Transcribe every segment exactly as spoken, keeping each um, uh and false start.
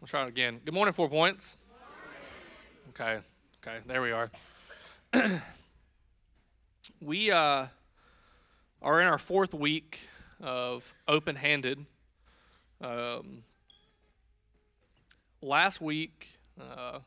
Let's try it again. Good morning, Four Points. Okay, okay, there we are. we uh, are in our fourth week of open-handed. Um, last week, uh,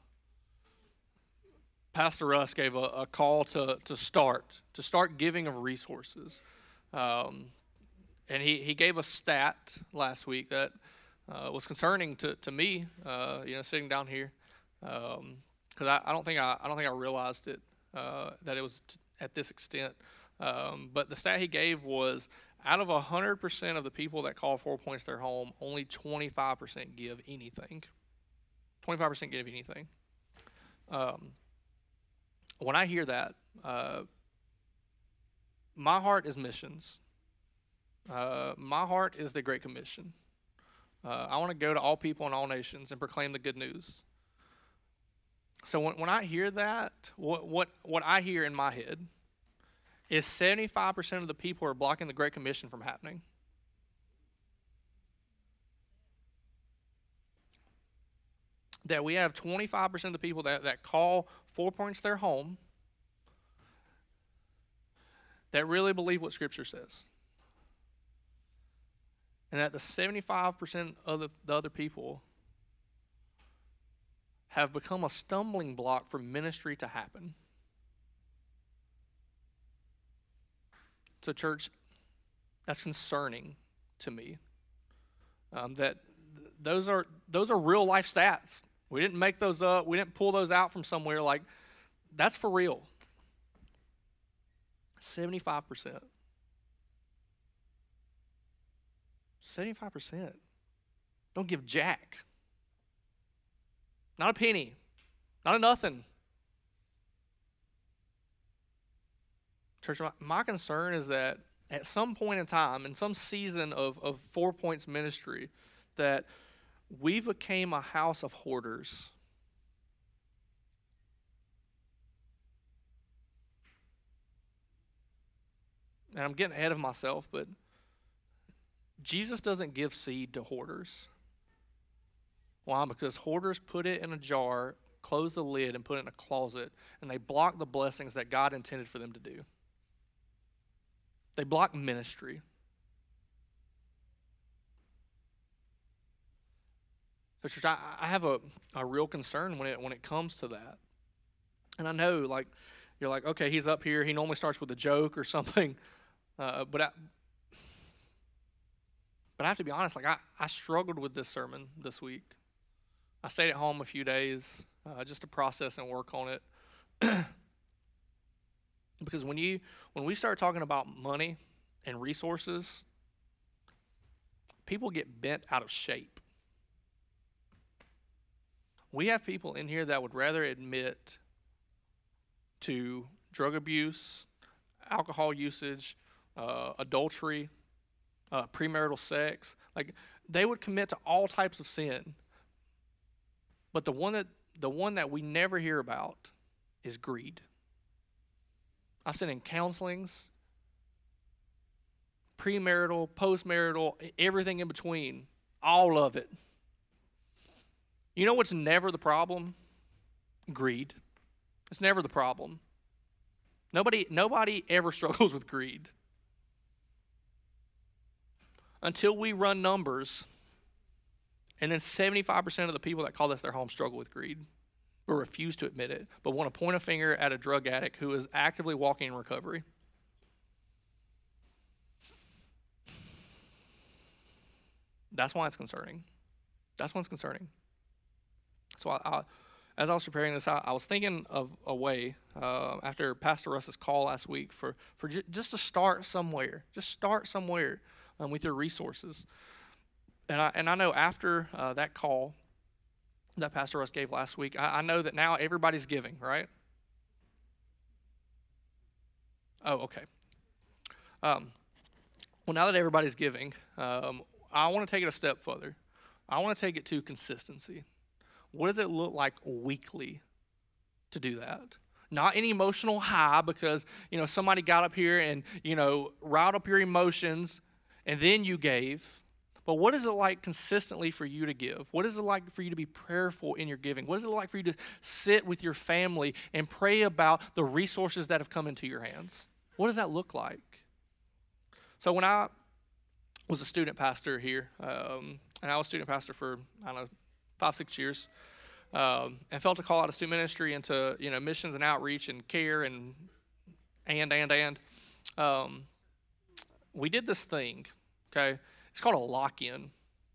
Pastor Russ gave a, a call to to start to start giving of resources, um, and he he gave a stat last week that uh, was concerning to to me. Uh, you know, sitting down here, because um, I, I don't think I I don't think I realized it uh, that it was t- at this extent. Um, but the stat he gave was out of one hundred percent of the people that call Four Points their home, only twenty-five percent give anything. twenty-five percent give anything. Um, when I hear that, uh, my heart is missions. Uh, my heart is the Great Commission. Uh, I want to go to all people and all nations and proclaim the good news. So when, when I hear that, what, what, what I hear in my head is seventy-five percent of the people are blocking the Great Commission from happening. That we have twenty-five percent of the people that, that call Four Points their home that really believe what Scripture says. And that the seventy-five percent of the, the other people have become a stumbling block for ministry to happen. So, church, that's concerning to me. Um, that th- those are those are real life stats. We didn't make those up. We didn't pull those out from somewhere. Like, that's for real. seventy-five percent. seventy-five percent. Don't give jack. Not a penny. Not a nothing. Church, my, my concern is that at some point in time, in some season of, of Four Points ministry, that we became a house of hoarders. And I'm getting ahead of myself, but Jesus doesn't give seed to hoarders. Why? Because hoarders put it in a jar, close the lid, and put it in a closet, and they block the blessings that God intended for them to do. They block ministry. So, church, I, I have a, a real concern when it when it comes to that. And I know, like, you're like, okay, he's up here. He normally starts with a joke or something. Uh, but I, but I have to be honest, like, I, I struggled with this sermon this week. I stayed at home a few days uh, just to process and work on it. Because when you when we start talking about money and resources, people get bent out of shape. We have people in here that would rather admit to drug abuse, alcohol usage, uh, adultery, uh, premarital sex. Like, they would commit to all types of sin. But the one that the one that we never hear about is greed. I've seen in counselings, premarital, postmarital, everything in between, all of it. You know what's never the problem? Greed. It's never the problem. Nobody, nobody ever struggles with greed. Until we run numbers, and then seventy-five percent of the people that call this their home struggle with greed, or refuse to admit it, but want to point a finger at a drug addict who is actively walking in recovery. That's why it's concerning. That's why it's concerning. So I, I, as I was preparing this, I, I was thinking of a way, uh, after Pastor Russ's call last week, for, for j- just to start somewhere. Just start somewhere um, with your resources. And I, and I know after uh, that call that Pastor Russ gave last week, I, I know that now everybody's giving, right? Oh, okay. Um, well, now that everybody's giving, um, I want to take it a step further. I want to take it to consistency. What does it look like weekly to do that? Not an emotional high because, you know, somebody got up here and, you know, riled up your emotions and then you gave. But what is it like consistently for you to give? What is it like for you to be prayerful in your giving? What is it like for you to sit with your family and pray about the resources that have come into your hands? What does that look like? So when I was a student pastor here, um, and I was student pastor for, I don't know, five, six years, um, and felt a call out of student ministry into, you know, missions and outreach and care and, and, and, and. Um, we did this thing, okay? It's called a lock-in.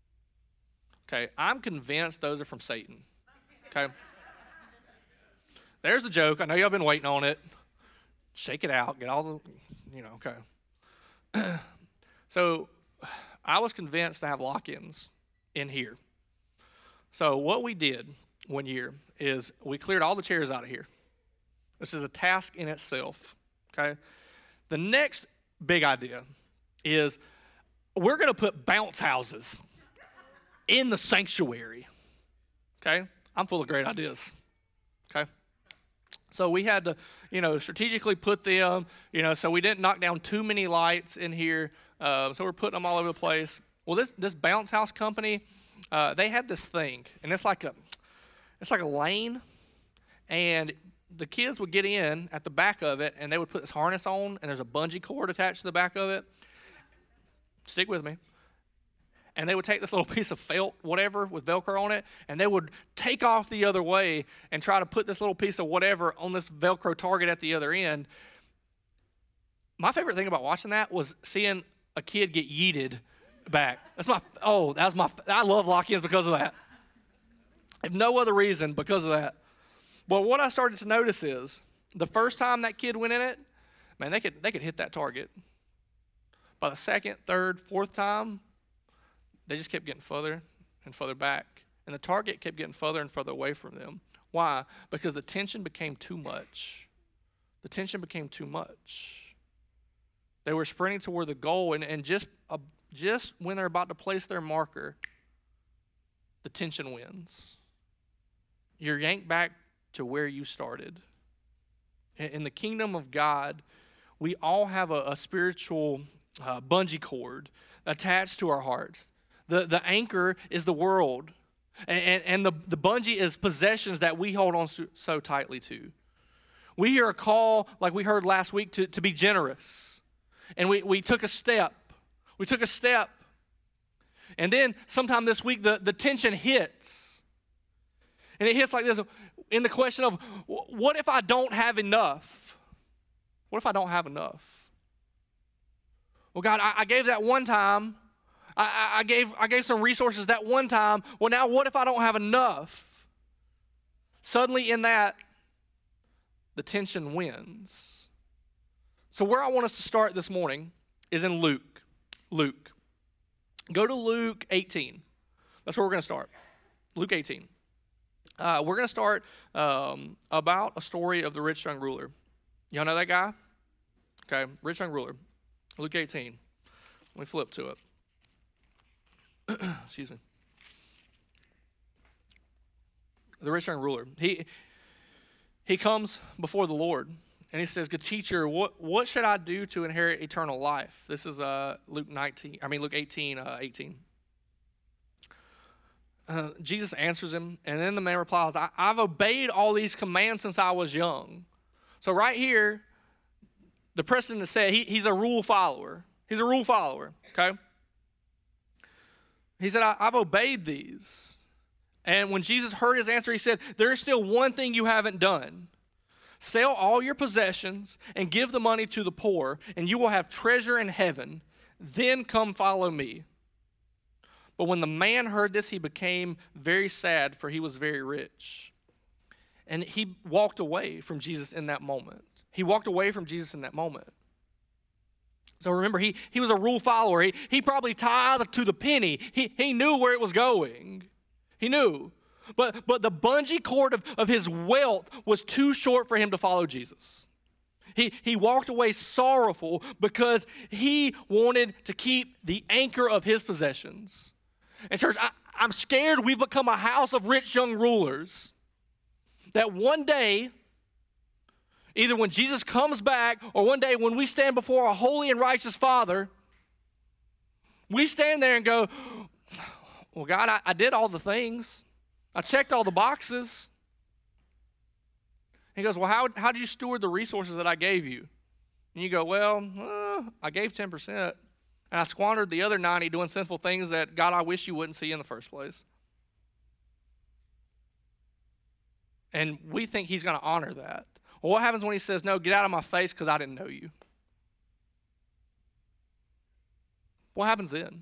Okay, I'm convinced those are from Satan. Okay? There's the joke. I know y'all been waiting on it. Shake it out. Get all the, you know, okay. So I was convinced to have lock-ins in here. So what we did one year is we cleared all the chairs out of here. This is a task in itself, okay? The next big idea is we're going to put bounce houses in the sanctuary, okay? I'm full of great ideas, okay? So we had to, you know, strategically put them, you know, so we didn't knock down too many lights in here. Uh, so we're putting them all over the place. Well, this this bounce house company, uh, they had this thing, and it's like a, it's like a lane, and the kids would get in at the back of it, and they would put this harness on, and there's a bungee cord attached to the back of it. Stick with me. And they would take this little piece of felt, whatever, with Velcro on it, and they would take off the other way and try to put this little piece of whatever on this Velcro target at the other end. My favorite thing about watching that was seeing a kid get yeeted back. That's my, oh, that was my, I love lock-ins because of that. If no other reason, because of that. But what I started to notice is, the first time that kid went in it, man, they could they could hit that target. By the second, third, fourth time, they just kept getting further and further back. And the target kept getting further and further away from them. Why? Because the tension became too much. The tension became too much. They were sprinting toward the goal, and, and just, uh, just when they're about to place their marker, the tension wins. You're yanked back to where you started. In, in the kingdom of God, we all have a, a spiritual Uh, bungee cord attached to our hearts. The the anchor is the world, and, and, and the, the bungee is possessions that we hold on so, so tightly to. We hear a call, like we heard last week, to, to be generous. And we, we took a step. We took a step. And then sometime this week, the, the tension hits. And it hits like this, in the question of, what if I don't have enough? What if I don't have enough? Well, God, I, I gave that one time. I, I gave I gave some resources that one time. Well, now what if I don't have enough? Suddenly in that, the tension wins. So where I want us to start this morning is in Luke. Luke. Go to Luke eighteen. That's where we're going to start. Luke eighteen. Uh, we're going to start um, about a story of the rich young ruler. Y'all know that guy? Okay, rich young ruler. Luke eighteen. Let me flip to it. Excuse me. The rich young ruler. He he comes before the Lord, and he says, "Good teacher, what what should I do to inherit eternal life?" This is uh, Luke nineteen. I mean Luke eighteen. Uh, eighteen. Uh, Jesus answers him, and then the man replies, I, "I've obeyed all these commands since I was young." So right here, the precedent is said he, he's a rule follower. He's a rule follower, okay? He said, I, I've obeyed these. And when Jesus heard his answer, he said, there is still one thing you haven't done. Sell all your possessions and give the money to the poor, and you will have treasure in heaven. Then come follow me. But when the man heard this, he became very sad, for he was very rich. And he walked away from Jesus in that moment. He walked away from Jesus in that moment. So remember, he, he was a rule follower. He, he probably tithed to the penny. He, he knew where it was going. He knew. But, but the bungee cord of, of his wealth was too short for him to follow Jesus. He, he walked away sorrowful because he wanted to keep the anchor of his possessions. And church, I, I'm scared we've become a house of rich young rulers. That one day, either when Jesus comes back or one day when we stand before a holy and righteous Father, We stand there and go, well, God, I, I did all the things. I checked all the boxes. He goes, well, how, how did you steward the resources that I gave you? And you go, well, uh, I gave ten percent, and I squandered the other ninety doing sinful things that, God, I wish you wouldn't see in the first place. And we think he's going to honor that. Well, what happens when he says, no, get out of my face because I didn't know you? What happens then?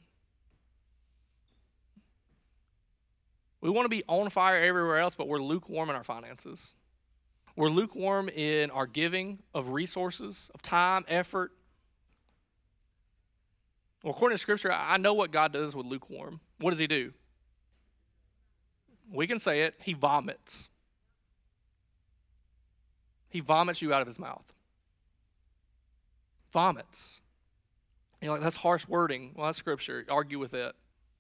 We want to be on fire everywhere else, but we're lukewarm in our finances. We're lukewarm in our giving of resources, of time, effort. Well, according to Scripture, I know what God does with lukewarm. What does he do? We can say it. He vomits. He vomits you out of his mouth. Vomits. You're like, that's harsh wording. Well, that's Scripture. Argue with it.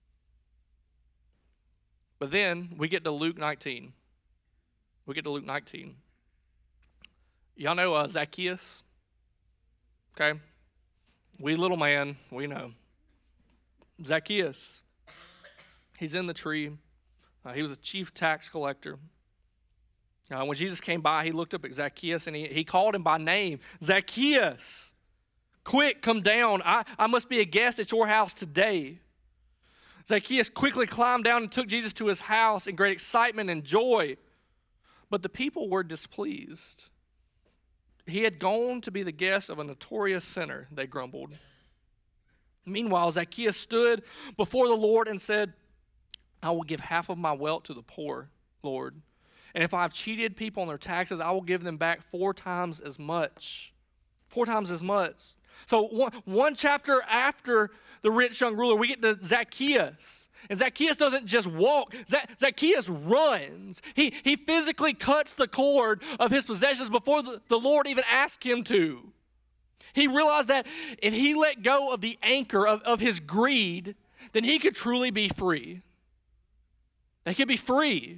But then we get to Luke nineteen. We get to Luke nineteen. Y'all know uh, Zacchaeus? Okay? We little man, we know. Zacchaeus, he's in the tree. Uh, he was a chief tax collector. Uh, when Jesus came by, he looked up at Zacchaeus and he, he called him by name. Zacchaeus, quick, come down. I, I must be a guest at your house today. Zacchaeus quickly climbed down and took Jesus to his house in great excitement and joy. But the people were displeased. He had gone to be the guest of a notorious sinner, they grumbled. Meanwhile, Zacchaeus stood before the Lord and said, I will give half of my wealth to the poor, Lord. And if I have cheated people on their taxes, I will give them back four times as much. Four times as much. So one, one chapter after the rich young ruler, we get to Zacchaeus. And Zacchaeus doesn't just walk. Zacchaeus runs. He, he physically cuts the cord of his possessions before the, the Lord even asked him to. He realized that if he let go of the anchor of, of his greed, then he could truly be free. They could be free.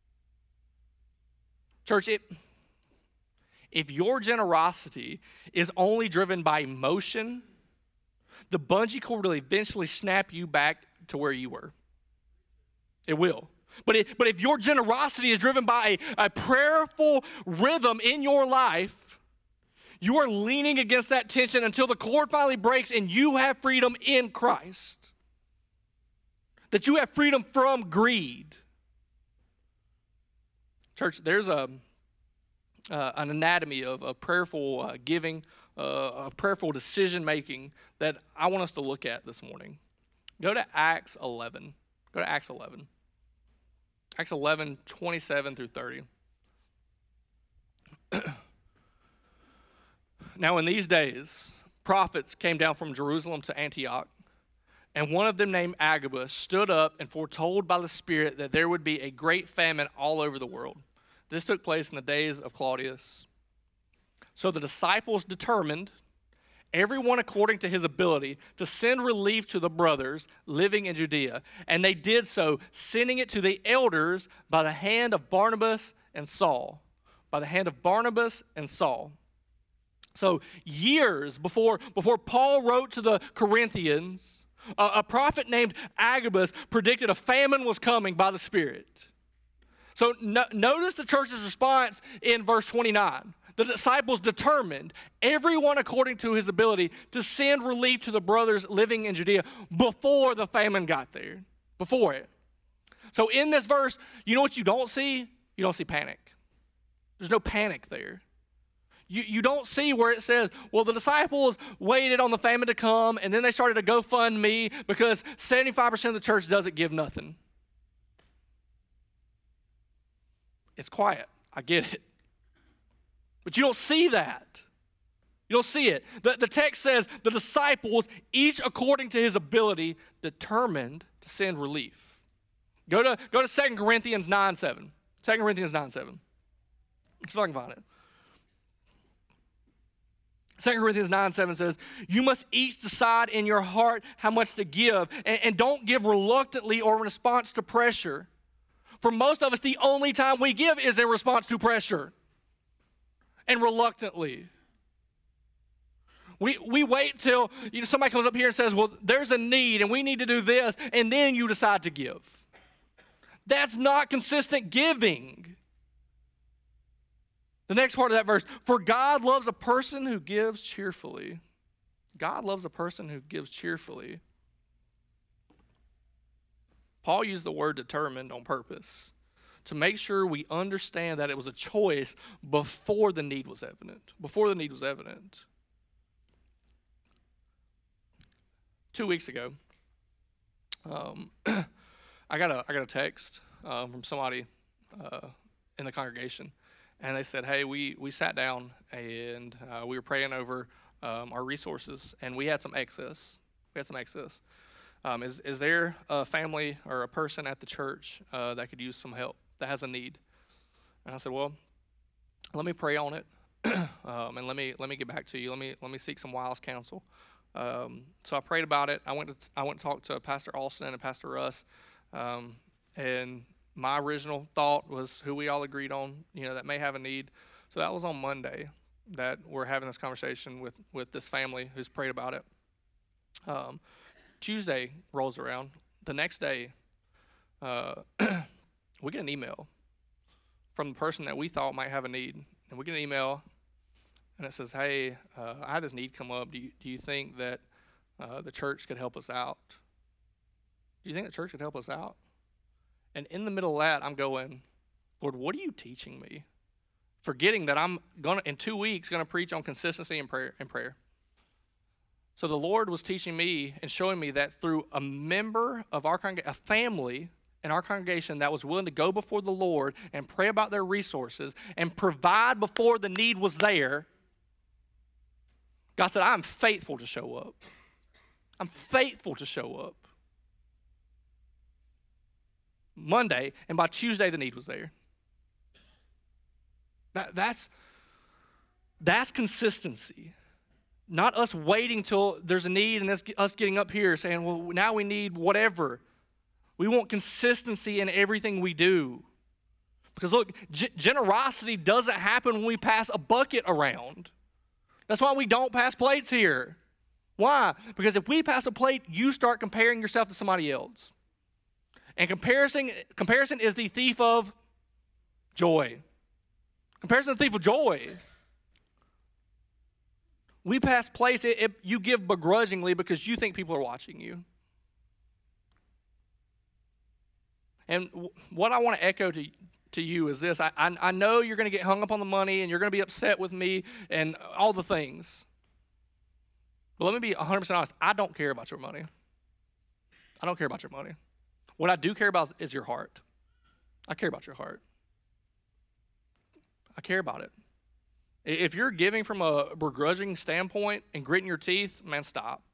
Church, it, if your generosity is only driven by emotion, the bungee cord will eventually snap you back to where you were. It will. But, it, but if your generosity is driven by a, a prayerful rhythm in your life, you are leaning against that tension until the cord finally breaks and you have freedom in Christ. That you have freedom from greed. Church, there's a uh, an anatomy of a prayerful uh, giving, uh, a prayerful decision making that I want us to look at this morning. Go to Acts eleven. Go to Acts eleven. Acts eleven, twenty-seven through thirty. Now in these days, prophets came down from Jerusalem to Antioch, and one of them named Agabus stood up and foretold by the Spirit that there would be a great famine all over the world. This took place in the days of Claudius. So the disciples determined, everyone according to his ability, to send relief to the brothers living in Judea. And they did so, sending it to the elders by the hand of Barnabas and Saul. By the hand of Barnabas and Saul. So years before, before Paul wrote to the Corinthians, a, a prophet named Agabus predicted a famine was coming by the Spirit. So no, notice the church's response in verse twenty-nine. The disciples determined, everyone according to his ability, to send relief to the brothers living in Judea before the famine got there. Before it. So in this verse, you know what you don't see? You don't see panic. There's no panic there. You, you don't see where it says, well, the disciples waited on the famine to come, and then they started a GoFundMe because seventy-five percent of the church doesn't give nothing. It's quiet. I get it. But you don't see that. You don't see it. The, the text says the disciples, each according to his ability, determined to send relief. Go to, go to Second Corinthians nine seven. Second Corinthians nine seven. See if I can find it. Second Corinthians nine seven says, you must each decide in your heart how much to give, and, and don't give reluctantly or in response to pressure. For most of us, the only time we give is in response to pressure and reluctantly. We we wait till you know, somebody comes up here and says, well, there's a need and we need to do this, and then you decide to give. That's not consistent giving. The next part of that verse, for God loves a person who gives cheerfully. God loves a person who gives cheerfully. Paul used the word determined on purpose to make sure we understand that it was a choice before the need was evident. Before the need was evident. Two weeks ago, um, I got a I got a text um, from somebody uh, in the congregation, and they said, "Hey, we we sat down and uh, we were praying over um, our resources, and we had some excess. We had some excess. Um, is is there a family or a person at the church uh, that could use some help, that has a need?" And I said, "Well, let me pray on it, um, and let me let me get back to you. Let me let me seek some wise counsel." Um, so I prayed about it. I went to I went to talk to Pastor Alston and Pastor Russ, um, and my original thought was who we all agreed on, you know, that may have a need. So that was on Monday that we're having this conversation with with this family who's prayed about it. Um, Tuesday rolls around. The next day, uh, we get an email from the person that we thought might have a need, and we get an email. And it says, hey, uh, I had this need come up. Do you, do you think that uh, the church could help us out? Do you think the church could help us out? And in the middle of that, I'm going, Lord, what are you teaching me? Forgetting that I'm going to, in two weeks, going to preach on consistency in prayer, in prayer. So the Lord was teaching me and showing me that through a member of our congregation, a family in our congregation that was willing to go before the Lord and pray about their resources and provide before the need was there, God said, I'm faithful to show up. I'm faithful to show up. Monday, and by Tuesday, the need was there. That, that's, that's consistency. Not us waiting till there's a need and us, us getting up here saying, well, now we need whatever. We want consistency in everything we do. Because look, g- generosity doesn't happen when we pass a bucket around. That's why we don't pass plates here. Why? Because if we pass a plate, you start comparing yourself to somebody else. And comparison, comparison is the thief of joy. Comparison is the thief of joy. We pass plates, it, it, you give begrudgingly because you think people are watching you. And w- what I want to echo to to you is this. I, I, I know you're going to get hung up on the money and you're going to be upset with me and all the things. But let me be one hundred percent honest. I don't care about your money. I don't care about your money. What I do care about is your heart. I care about your heart. I care about it. If you're giving from a begrudging standpoint and gritting your teeth, man, stop.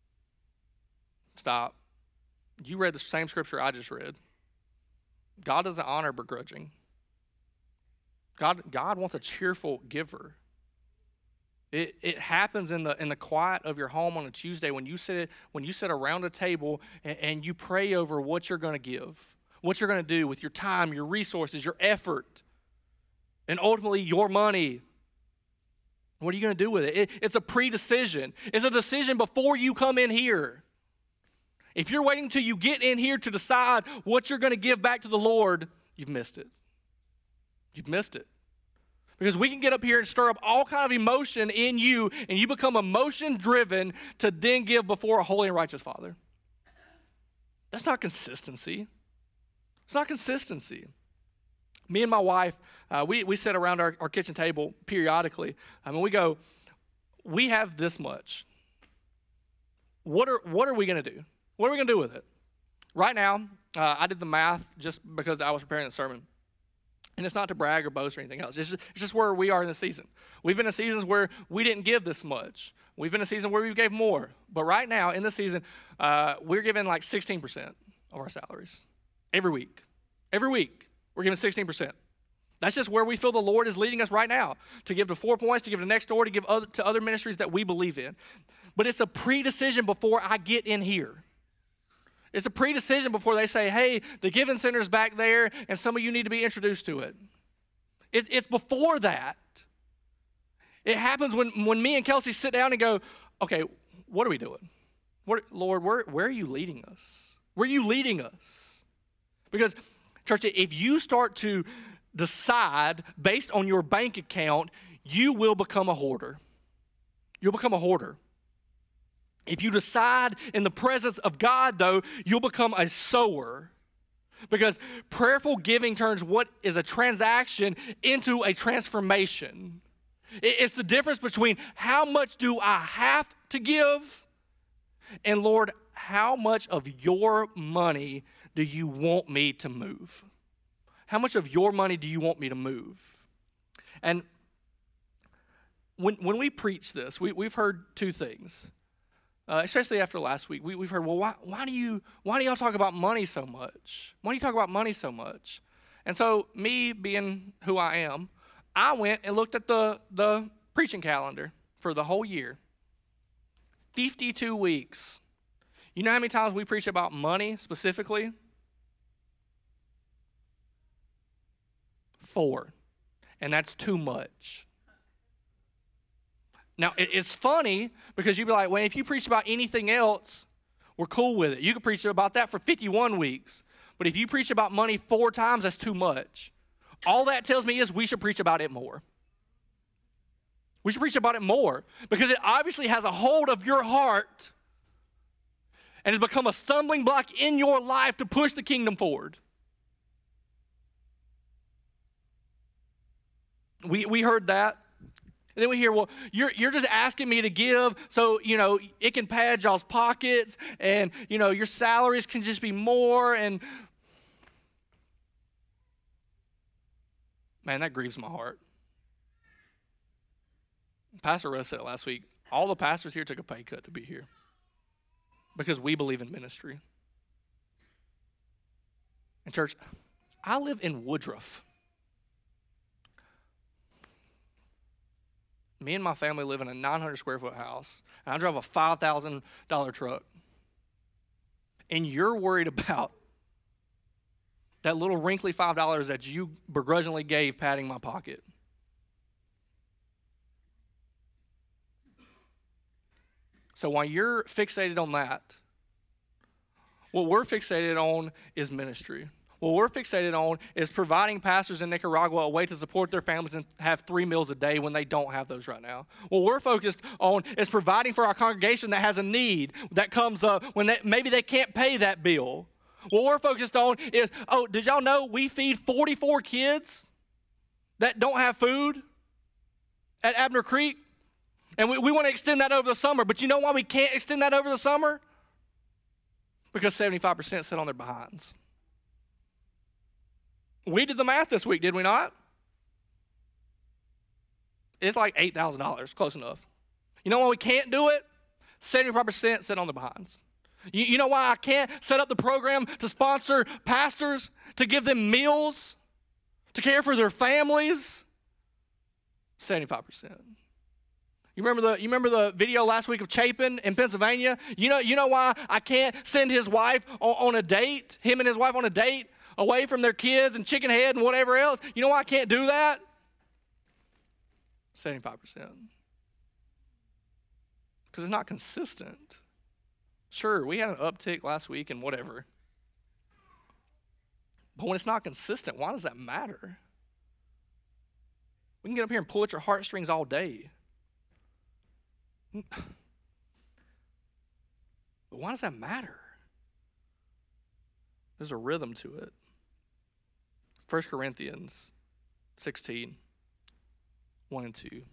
Stop. You read the same scripture I just read. God doesn't honor begrudging. God, God wants a cheerful giver. It, it happens in the in the quiet of your home on a Tuesday when you sit when you sit around a table and, and you pray over what you're going to give, what you're going to do with your time, your resources, your effort, and ultimately your money. What are you going to do with it? it? It's a pre-decision. It's a decision before you come in here. If you're waiting till you get in here to decide what you're going to give back to the Lord, you've missed it. You've missed it. Because we can get up here and stir up all kind of emotion in you, and you become emotion-driven to then give before a holy and righteous Father. That's not consistency. It's not consistency. Me and my wife, uh, we, we sit around our, our kitchen table periodically. I mean, we go, we have this much. What are, what are we going to do? What are we going to do with it? Right now, uh, I did the math just because I was preparing the sermon. And it's not to brag or boast or anything else. It's just, it's just where we are in the season. We've been in seasons where we didn't give this much. We've been in a season where we gave more. But right now, in this season, uh, we're giving like sixteen percent of our salaries. Every week. Every week, we're giving sixteen percent. That's just where we feel the Lord is leading us right now. To give to Four Points, to give to Next Door, to give other, to other ministries that we believe in. But it's a pre-decision before I get in here. It's a pre-decision before they say, hey, the giving center's back there, and some of you need to be introduced to it. it it's before that. It happens when, when me and Kelsey sit down and go, okay, what are we doing? What, Lord, where, where are you leading us? Where are you leading us? Because, church, if you start to decide based on your bank account, you will become a hoarder. You'll become a hoarder. If you decide in the presence of God, though, you'll become a sower. Because prayerful giving turns what is a transaction into a transformation. It's the difference between how much do I have to give and, Lord, how much of your money do you want me to move? How much of your money do you want me to move? And when when we preach this, we, we've heard two things, uh, especially after last week. We, we've heard, well, why, why do you why do y'all talk about money so much? Why do you talk about money so much? And so me being who I am, I went and looked at the, the preaching calendar for the whole year. fifty-two weeks. You know how many times we preach about money specifically? Four. And that's too much. Now, it's funny because you'd be like, well, if you preach about anything else, we're cool with it. You can preach about that for fifty-one weeks. But if you preach about money four times, that's too much. All that tells me is we should preach about it more. We should preach about it more because it obviously has a hold of your heart and has become a stumbling block in your life to push the kingdom forward. We we heard that. And then we hear, well, you're you're just asking me to give so, you know, it can pad y'all's pockets and, you know, your salaries can just be more. And, man, that grieves my heart. Pastor Russ said it last week. All the pastors here took a pay cut to be here because we believe in ministry. And church, I live in Woodruff. Me and my family live in a nine hundred square foot house, and I drive a five thousand dollars truck. And you're worried about that little wrinkly five dollars that you begrudgingly gave padding my pocket. So while you're fixated on that, what we're fixated on is ministry. What we're fixated on is providing pastors in Nicaragua a way to support their families and have three meals a day when they don't have those right now. What we're focused on is providing for our congregation that has a need that comes up when they, maybe they can't pay that bill. What we're focused on is, oh, did y'all know we feed forty-four kids that don't have food at Abner Creek? And we, we want to extend that over the summer. But you know why we can't extend that over the summer? Because seventy-five percent sit on their behinds. We did the math this week, did we not? It's like eight thousand dollars, close enough. You know why we can't do it? seventy-five percent sit on the behinds. You, you know why I can't set up the program to sponsor pastors, to give them meals, to care for their families? seventy-five percent. You remember the you remember the video last week of Chapin in Pennsylvania? You know, you know why I can't send his wife on, on a date, him and his wife on a date, away from their kids and chicken head and whatever else? You know why I can't do that? seventy-five percent. Because it's not consistent. Sure, we had an uptick last week and whatever. But when it's not consistent, why does that matter? We can get up here and pull at your heartstrings all day. But why does that matter? There's a rhythm to it. First Corinthians sixteen, one and two.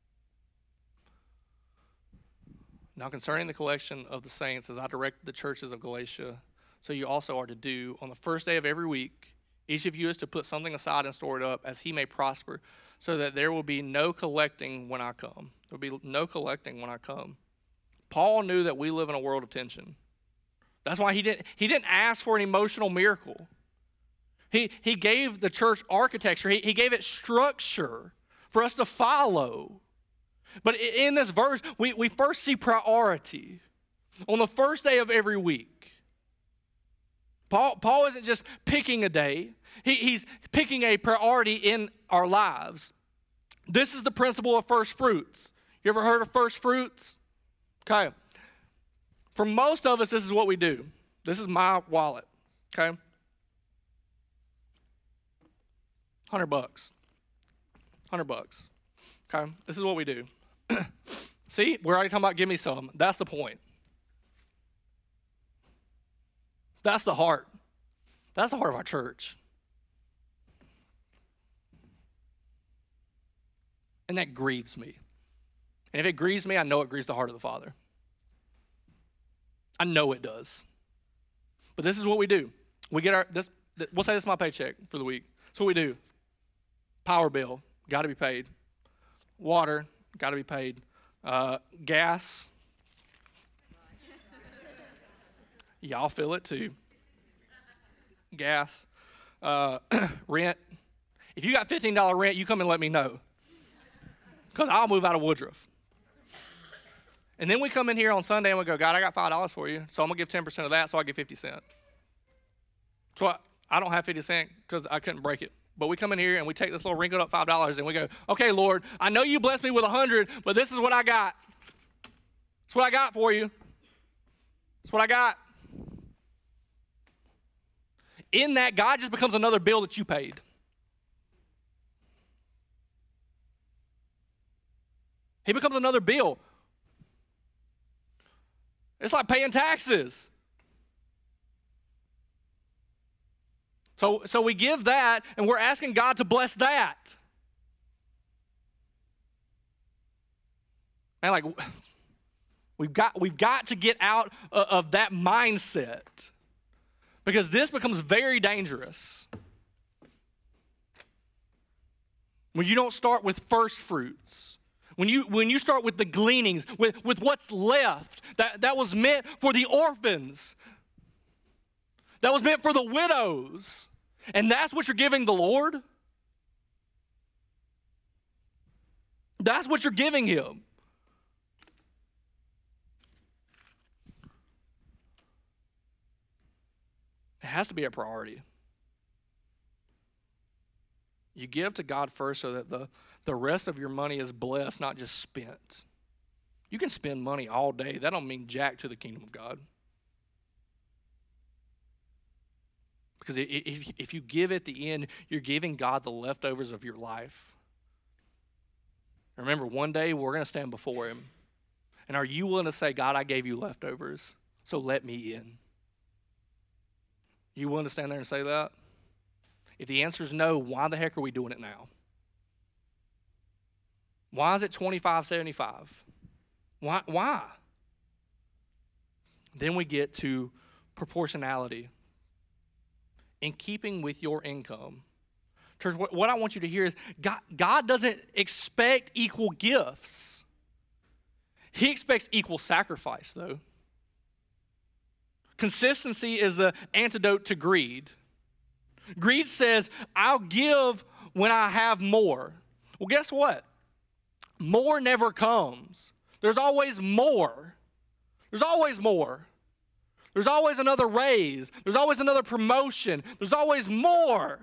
Now concerning the collection of the saints, as I directed the churches of Galatia, so you also are to do on the first day of every week. Each of you is to put something aside and store it up as he may prosper, so that there will be no collecting when I come. There will be no collecting when I come. Paul knew that we live in a world of tension. That's why he didn't, he didn't ask for an emotional miracle. He, he gave the church architecture. He, he gave it structure for us to follow. But in this verse, we, we first see priority. On the first day of every week, Paul, Paul isn't just picking a day. He, he's picking a priority in our lives. This is the principle of first fruits. You ever heard of first fruits? Okay. For most of us, this is what we do. This is my wallet, okay? one hundred bucks. one hundred bucks, okay? This is what we do. See, we're already talking about give me some. That's the point. That's the heart. That's the heart of our church. And that grieves me. And if it grieves me, I know it grieves the heart of the Father. I know it does. But this is what we do. We get our, this, we'll say this is my paycheck for the week. That's what we do. Power bill, got to be paid. Water, got to be paid. Uh, gas. Y'all feel it too. Gas. Uh, rent. If you got fifteen dollars rent, you come and let me know. Because I'll move out of Woodruff. And then we come in here on Sunday and we go, God, I got five dollars for you, so I'm going to give ten percent of that, so I get fifty cents. So I, I don't have fifty cents because I couldn't break it. But we come in here and we take this little wrinkled up five dollars and we go, okay, Lord, I know you blessed me with one hundred, but this is what I got. That's what I got for you. That's what I got. In that, God just becomes another bill that you paid. He becomes another bill. It's like paying taxes. So, so we give that, and we're asking God to bless that. And like, we've got, we've got to get out of, of that mindset, because this becomes very dangerous. When you don't start with first fruits. When you, when you start with the gleanings, with, with what's left, that, that was meant for the orphans. That was meant for the widows. And that's what you're giving the Lord? That's what you're giving him. It has to be a priority. You give to God first so that the, the rest of your money is blessed, not just spent. You can spend money all day. That don't mean jack to the kingdom of God. Because if, if you give at the end, you're giving God the leftovers of your life. Remember, one day we're going to stand before him. And are you willing to say, God, I gave you leftovers, so let me in? You willing to stand there and say that? If the answer is no, why the heck are we doing it now? Why is it twenty-five seventy-five? Why? Why? Then we get to proportionality. In keeping with your income. Church, what, what I want you to hear is God, God doesn't expect equal gifts. He expects equal sacrifice, though. Consistency is the antidote to greed. Greed says, I'll give when I have more. Well, guess what? More never comes. There's always more. There's always more. There's always another raise. There's always another promotion. There's always more.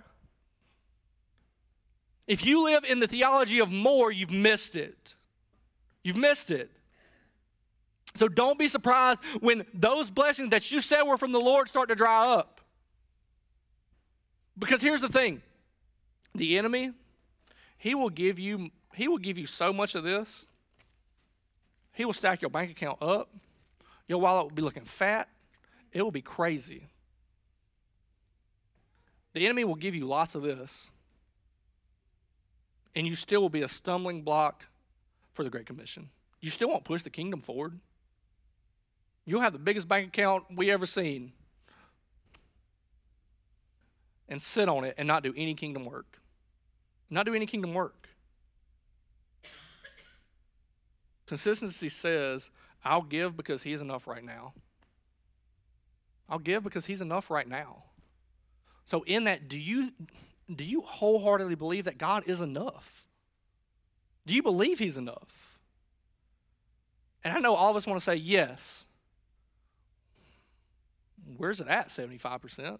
If you live in the theology of more, you've missed it. You've missed it. So don't be surprised when those blessings that you said were from the Lord start to dry up. Because here's the thing. The enemy, he will give you, he will give you so much of this. He will stack your bank account up. Your wallet will be looking fat. It will be crazy. The enemy will give you lots of this, and you still will be a stumbling block for the Great Commission. You still won't push the kingdom forward. You'll have the biggest bank account we ever seen and sit on it and not do any kingdom work. Not do any kingdom work. Consistency says, I'll give because he's enough right now. I'll give because he's enough right now. So in that, do you, do you wholeheartedly believe that God is enough? Do you believe he's enough? And I know all of us want to say yes. Where's it at, seventy-five percent?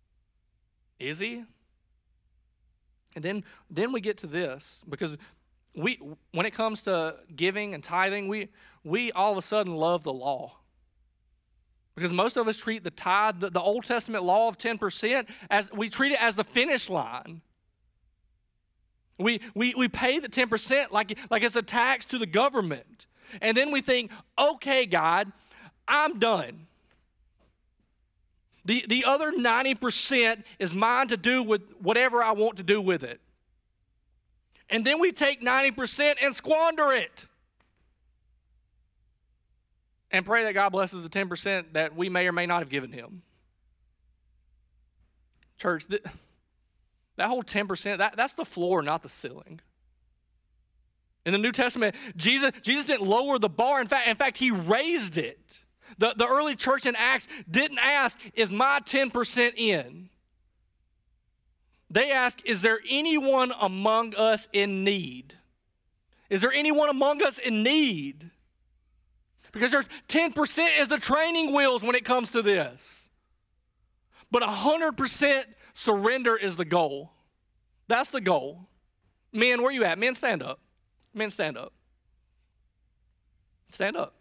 Is he? And then, then we get to this, because we when it comes to giving and tithing, we we all of a sudden love the law. Because most of us treat the tithe, the, the Old Testament law of ten percent, as we treat it as the finish line. We we we pay the ten percent like, like it's a tax to the government. And then we think, okay, God, I'm done. The, the other ninety percent is mine to do with whatever I want to do with it. And then we take ninety percent and squander it. And pray that God blesses the ten percent that we may or may not have given him. Church, th- that whole ten percent, that, that's the floor, not the ceiling. In the New Testament, Jesus, Jesus didn't lower the bar. In fact, in fact, he raised it. The, the early church in Acts didn't ask, is my ten percent in? They asked, is there anyone among us in need? Is there anyone among us in need? Because there's ten percent is the training wheels when it comes to this. But one hundred percent surrender is the goal. That's the goal. Men, where you at? Men, stand up. Men, stand up. Stand up.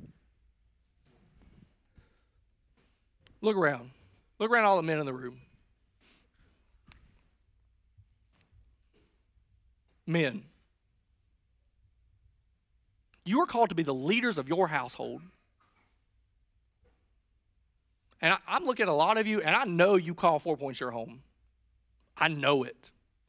Look around. Look around all the men in the room. Men. You are called to be the leaders of your household. And I, I'm looking at a lot of you, and I know you call Four Points your home. I know it.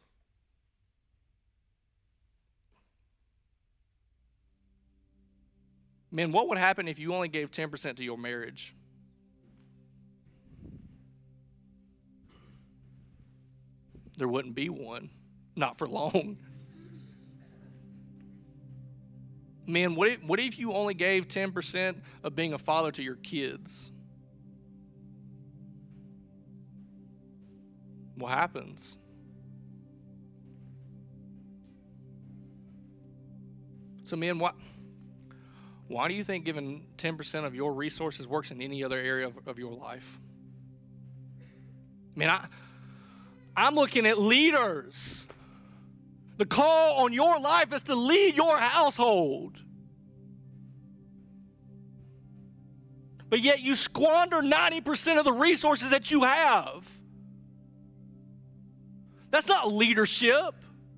Men, what would happen if you only gave ten percent to your marriage? There wouldn't be one. Not for long. Men, what if, what if you only gave ten percent of being a father to your kids? What happens? So men, why, why do you think giving ten percent of your resources works in any other area of, of your life? Man, I, I'm looking at leaders. The call on your life is to lead your household. But yet you squander ninety percent of the resources that you have. That's not leadership.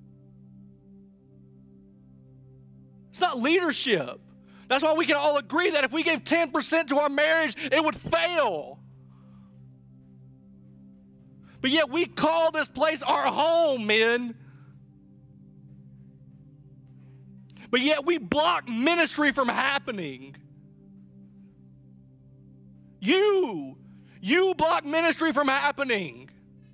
It's not leadership. That's why we can all agree that if we gave ten percent to our marriage, it would fail. But yet we call this place our home, men. But yet we block ministry from happening. You, you block ministry from happening.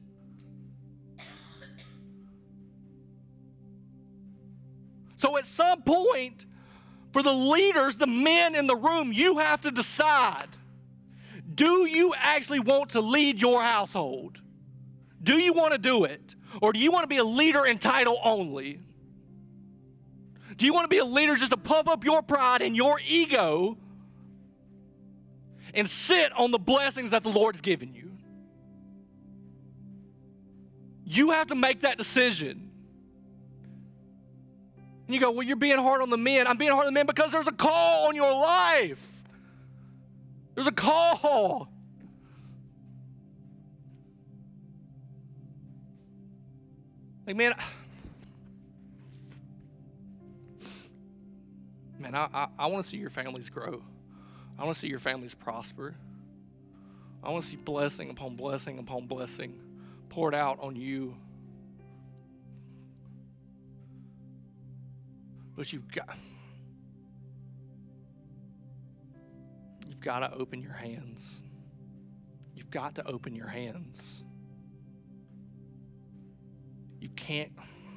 So at some point, for the leaders, the men in the room, you have to decide, do you actually want to lead your household? Do you want to do it? Or do you want to be a leader in title only? Do you want to be a leader just to puff up your pride and your ego and sit on the blessings that the Lord's given you? You have to make that decision. And you go, well, you're being hard on the men. I'm being hard on the men because there's a call on your life. There's a call. Like, man, man, I, I, I want to see your families grow. I want to see your families prosper. I want to see blessing upon blessing upon blessing poured out on you. But you've got, you've got to open your hands. You've got to open your hands. You can't,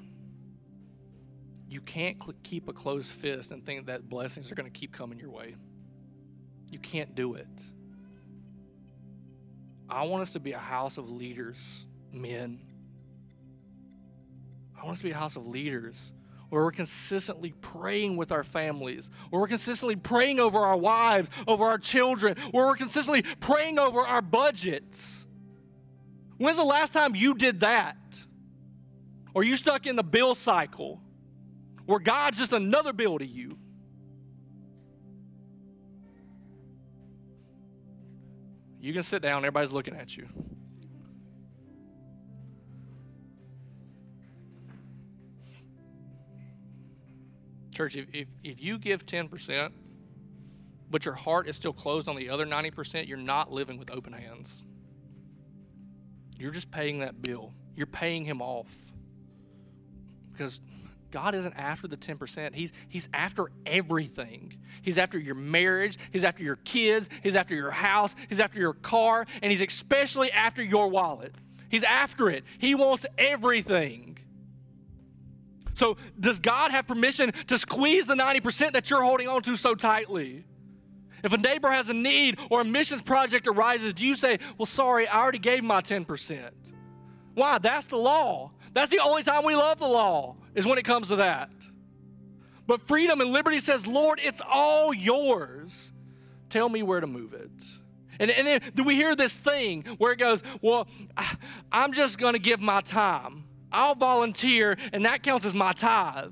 you can't cl- keep a closed fist and think that blessings are going to keep coming your way. You can't do it. I want us to be a house of leaders, men. I want us to be a house of leaders where we're consistently praying with our families, where we're consistently praying over our wives, over our children, where we're consistently praying over our budgets. When's the last time you did that? Or you stuck in the bill cycle where God's just another bill to you. You can sit down. Everybody's looking at you. Church, if, if, if you give ten percent, but your heart is still closed on the other ninety percent, you're not living with open hands. You're just paying that bill. You're paying him off. Because God isn't after the ten percent. He's, he's after everything. He's after your marriage. He's after your kids. He's after your house. He's after your car. And he's especially after your wallet. He's after it. He wants everything. So does God have permission to squeeze the ninety percent that you're holding on to so tightly? If a neighbor has a need or a missions project arises, do you say, well, sorry, I already gave my ten percent? Why? That's the law. That's the only time we love the law, is when it comes to that. But freedom and liberty says, Lord, it's all yours. Tell me where to move it. And, and then do we hear this thing where it goes, well, I, I'm just going to give my time. I'll volunteer, and that counts as my tithe.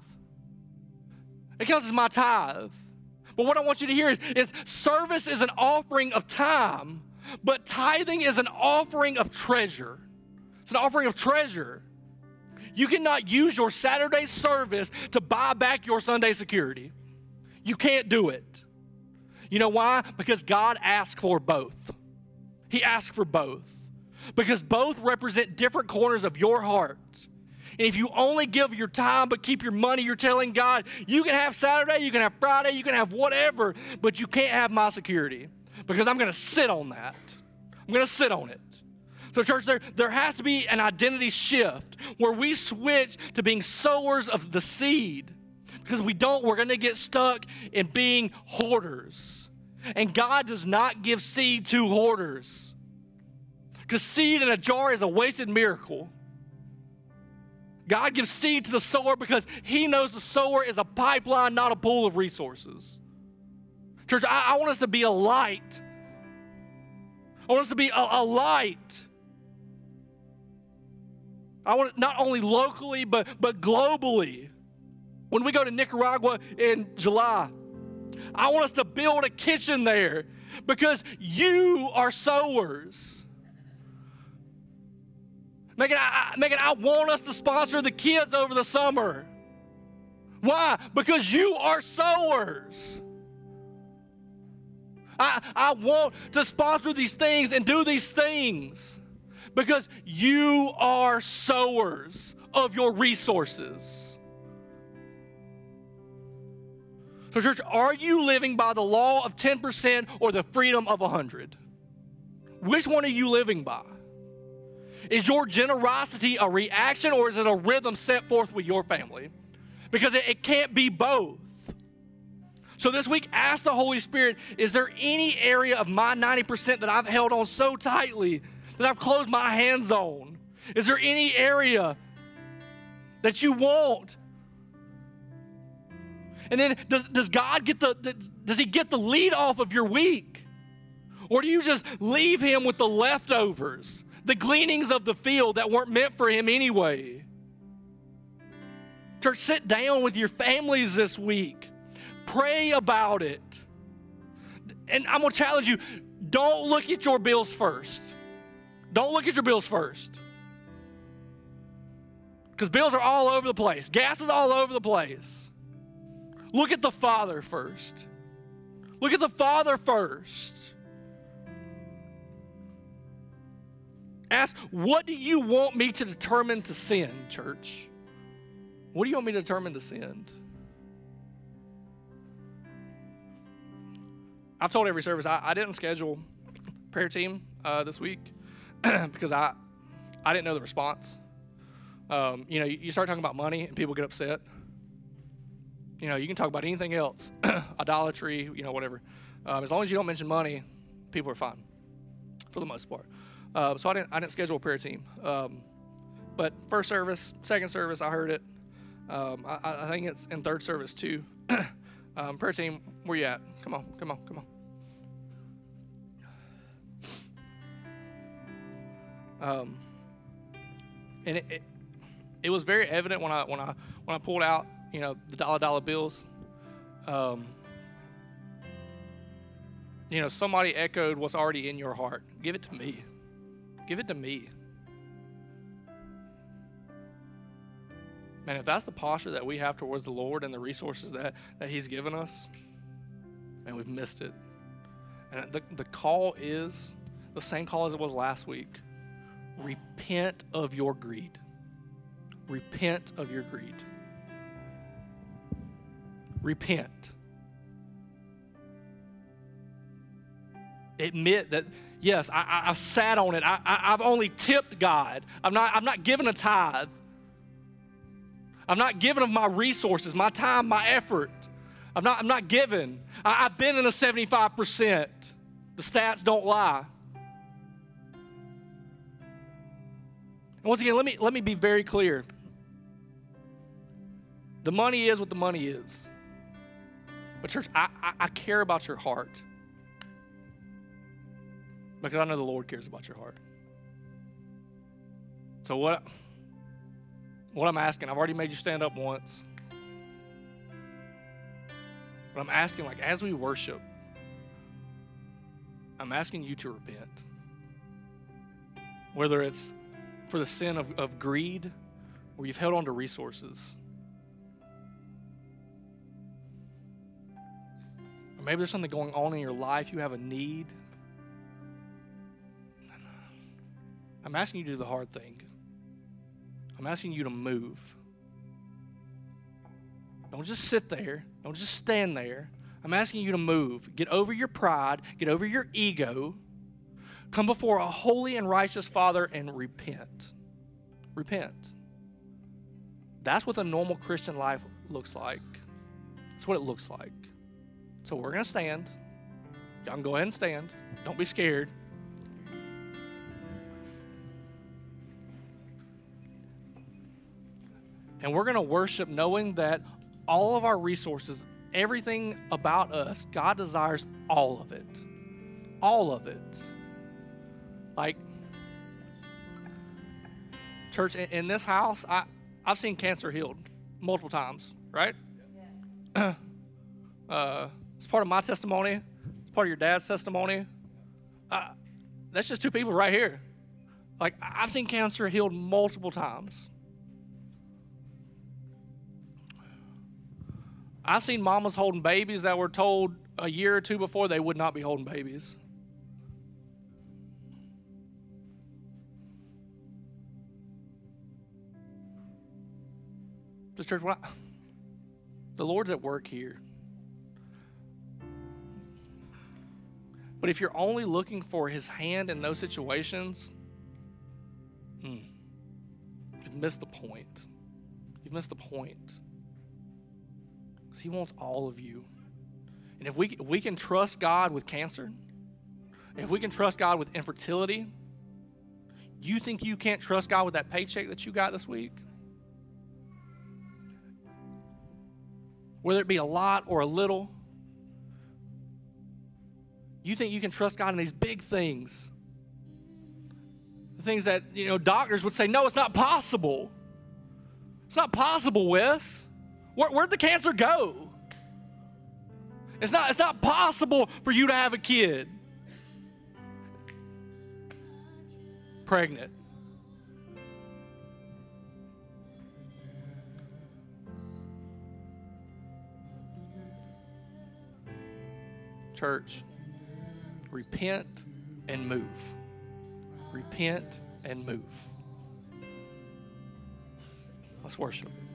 It counts as my tithe. But what I want you to hear is, is service is an offering of time, but tithing is an offering of treasure. It's an offering of treasure. You cannot use your Saturday service to buy back your Sunday security. You can't do it. You know why? Because God asked for both. He asked for both. Because both represent different corners of your heart. And if you only give your time but keep your money, you're telling God, you can have Saturday, you can have Friday, you can have whatever, but you can't have my security because I'm going to sit on that. I'm going to sit on it. So church, there, there has to be an identity shift where we switch to being sowers of the seed. Because if we don't, we're going to get stuck in being hoarders. And God does not give seed to hoarders. Because seed in a jar is a wasted miracle. God gives seed to the sower because he knows the sower is a pipeline, not a pool of resources. Church, I, I want us to be a light. I want us to be a, a light. I want it not only locally, but, but globally. When we go to Nicaragua in July, I want us to build a kitchen there because you are sowers. Megan, I, Megan, I want us to sponsor the kids over the summer. Why? Because you are sowers. I, I want to sponsor these things and do these things because you are sowers of your resources. So church, are you living by the law of ten percent or the freedom of one hundred? Which one are you living by? Is your generosity a reaction or is it a rhythm set forth with your family? Because it, it can't be both. So this week, ask the Holy Spirit, is there any area of my ninety percent that I've held on so tightly that I've closed my hands on? Is there any area that you want? And then does, does God get the, the, does he get the lead off of your week? Or do you just leave him with the leftovers? The gleanings of the field that weren't meant for him anyway. Church, sit down with your families this week. Pray about it. And I'm going to challenge you, don't look at your bills first. Don't look at your bills first. Because bills are all over the place. Gas is all over the place. Look at the Father first. Look at the Father first. Ask, what do you want me to determine to send, church? What do you want me to determine to send? I've told every service, I, I didn't schedule prayer team uh, this week because I I didn't know the response. Um, you know, you, you start talking about money and people get upset. You know, you can talk about anything else, idolatry, you know, whatever. Um, as long as you don't mention money, people are fine for the most part. Uh, so I didn't I didn't schedule a prayer team. Um, but first service, second service, I heard it. Um, I, I think it's in third service too. um, prayer team, where you at? Come on, come on, come on. Um, and it, it it was very evident when I when I when I pulled out you know, the dollar dollar bills. Um, you know, somebody echoed what's already in your heart. Give it to me. Give it to me. Man, if that's the posture that we have towards the Lord and the resources that, that he's given us, man, we've missed it. And the, the call is the same call as it was last week. Repent of your greed. Repent of your greed. Repent. Admit that, yes, I, I, I've sat on it. I, I, I've only tipped God. I'm not, I'm not giving a tithe. I'm not giving of my resources, my time, my effort. I'm not, I'm not giving. I, I've been in the seventy-five percent. The stats don't lie. And once again, let me, let me be very clear. The money is what the money is. But church, I, I, I care about your heart. Because I know the Lord cares about your heart. So what, what I'm asking, I've already made you stand up once. But I'm asking, like, as we worship, I'm asking you to repent. Whether it's for the sin of, of greed, or you've held on to resources. Or maybe there's something going on in your life, you have a need. I'm asking you to do the hard thing. I'm asking you to move. Don't just sit there. Don't just stand there. I'm asking you to move. Get over your pride. Get over your ego. Come before a holy and righteous Father and repent. Repent. That's what the normal Christian life looks like. That's what it looks like. So we're going to stand. Y'all can go ahead and stand. Don't be scared. And we're going to worship knowing that all of our resources, everything about us, God desires all of it. All of it. Like, church, in, in this house, I, I've seen cancer healed multiple times, right? Yes. uh, it's part of my testimony. It's part of your dad's testimony. Uh, that's just two people right here. Like, I've seen cancer healed multiple times. I've seen mamas holding babies that were told a year or two before they would not be holding babies. Just church, what I, the Lord's at work here. But if you're only looking for his hand in those situations, hmm, you've missed the point. You've missed the point. He wants all of you. And if we, if we can trust God with cancer, if we can trust God with infertility, you think you can't trust God with that paycheck that you got this week? Whether it be a lot or a little, you think you can trust God in these big things. The things that, you know, doctors would say, no, it's not possible. It's not possible, Wes. Where, where'd the cancer go? It's not, it's not possible for you to have a kid. Pregnant. Church, repent and move. Repent and move. Let's worship.